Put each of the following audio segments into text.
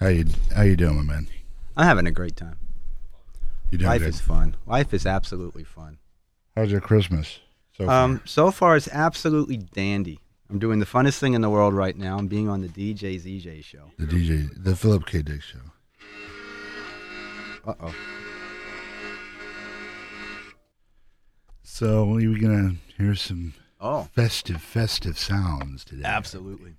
How you doing, my man? I'm having a great time. You doing Life good? is fun. Life is absolutely fun. How's your Christmas so far? So far it's absolutely dandy. I'm doing the funnest thing in the world right now. I'm being on the DJ ZJ show. The Philip K. Dick show. Uh-oh. So we're gonna hear some Oh, festive sounds today. absolutely.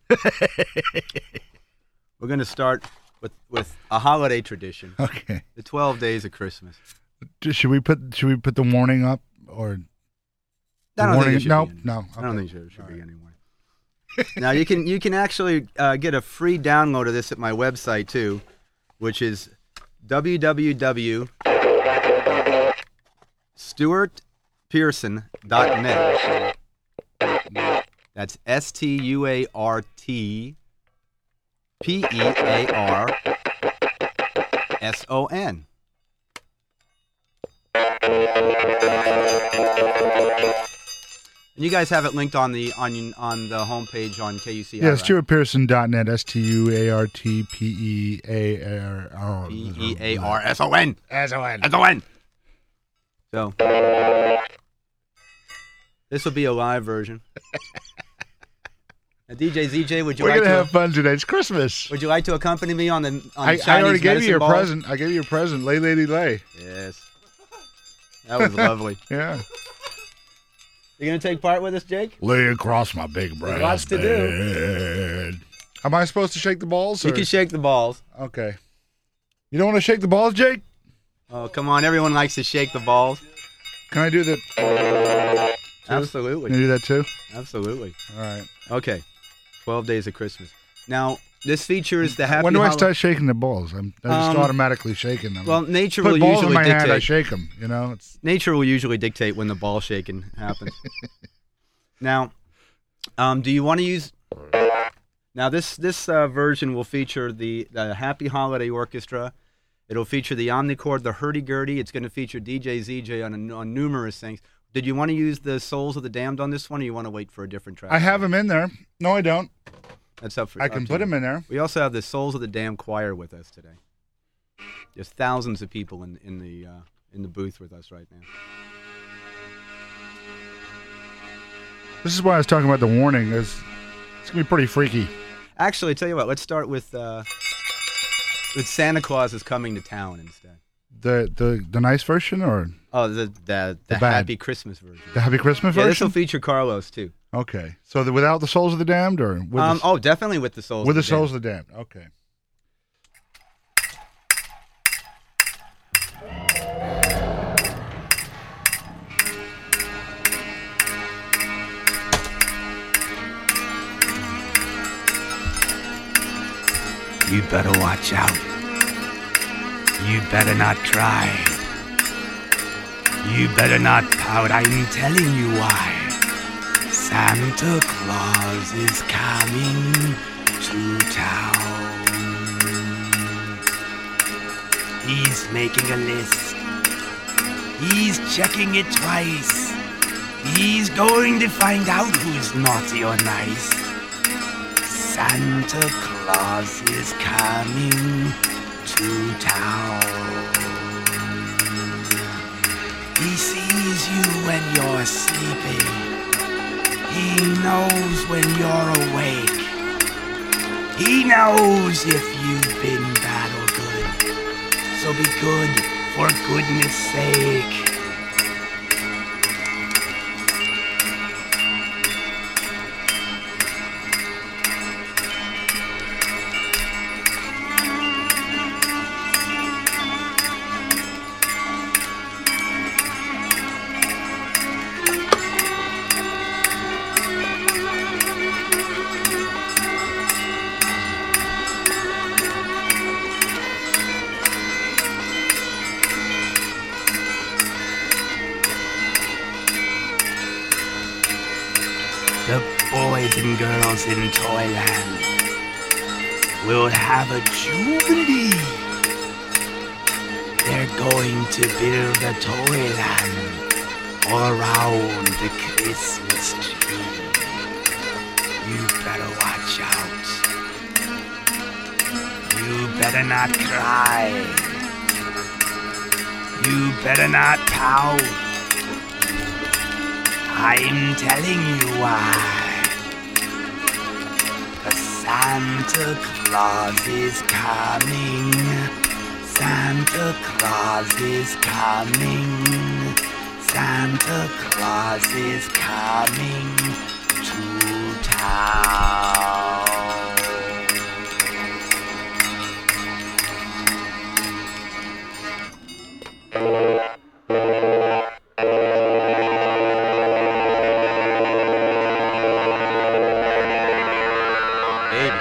We're going to start with a holiday tradition. Okay. The 12 days of Christmas. Should we put the warning up or? I don't think it should No, be any- no. I don't okay. think it should All be right. anymore. Now you can actually get a free download of this at my website too, which is www.stuartpearson.net. That's StuartPearson. And you guys have it linked on the homepage on KUCI. Yeah, right? StuartPearson.net. StuartPearson. Pearson. S-O-N. So this will be a live version. Now, DJ ZJ, would you We're like gonna to have fun today. It's Christmas. Would you like to accompany me on the I Chinese already gave you your ball? present. I gave you your present. Lay, lady, lay. Yes, that was lovely. Yeah. You gonna take part with us, Jake? Lay across my big brass lots to do. bed. Am I supposed to shake the balls? You or- can shake the balls. Okay. You don't want to shake the balls, Jake? Oh, come on! Everyone likes to shake the balls. Can I do that? Can Absolutely, you do that too? absolutely. All right. Okay, 12 days of Christmas. Now, this features the happy. When do I holi- start shaking the balls? I just Um, automatically shaking them. Well, nature Put will balls in usually my hand, I dictate. shake them. You know, it's Nature will usually dictate when the ball shaking happens. Now, do you want to use? Now, this version will feature the Happy Holiday Orchestra. It'll feature the Omnichord, the Hurdy-Gurdy. It's going to feature DJ ZJ on numerous things. Did you want to use the Souls of the Damned on this one, or you want to wait for a different track? I have them in there. No, I don't. That's up for. I up can to put you. them in there. We also have the Souls of the Damned Choir with us today. There's thousands of people in the booth with us right now. This is why I was talking about the warning. It's gonna be pretty freaky. Actually, tell you what. Let's start with Santa Claus is Coming to Town instead. The nice version or Oh, the bad. Happy Christmas version. the Happy Christmas Yeah, this will version? feature Carlos too. Okay. So without the Souls of the Damned or with the, Oh, definitely with the Souls. with of the the Souls Damned. of the Damned? Okay. You better watch out. You better not cry. You better not pout. I'm telling you why. Santa Claus is coming to town. He's making a list. He's checking it twice. He's going to find out who's naughty or nice. Santa Claus is coming to town. He sees you when you're sleeping. He knows when you're awake. He knows if you've been bad or good. So be good for goodness sake. The boys and girls in Toyland will have a jubilee. They're going to build a Toyland all around the Christmas tree. You better watch out. You You better not cry. You better not pout. I'm telling you why. 'Cause Santa Claus is coming. Santa Claus is coming. Santa Claus is coming to town. Baby.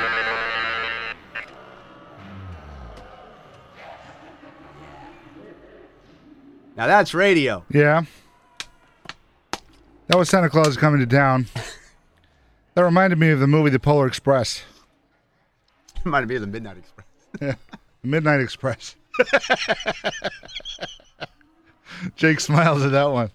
Now that's radio. Yeah. That was Santa Claus coming to town. That reminded me of the movie The Polar Express. Might be the Midnight Express. Yeah. Midnight Express. Jake smiles at that one.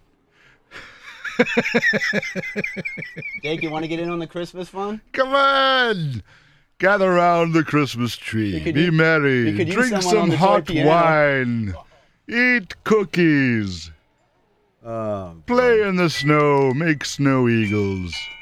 Jake, you want to get in on the Christmas fun? Come on! Gather round the Christmas tree. could Be use- merry. we could use Drink someone on some the toy hot piano. wine. Eat cookies. Oh, Play in the snow. Make snow eagles.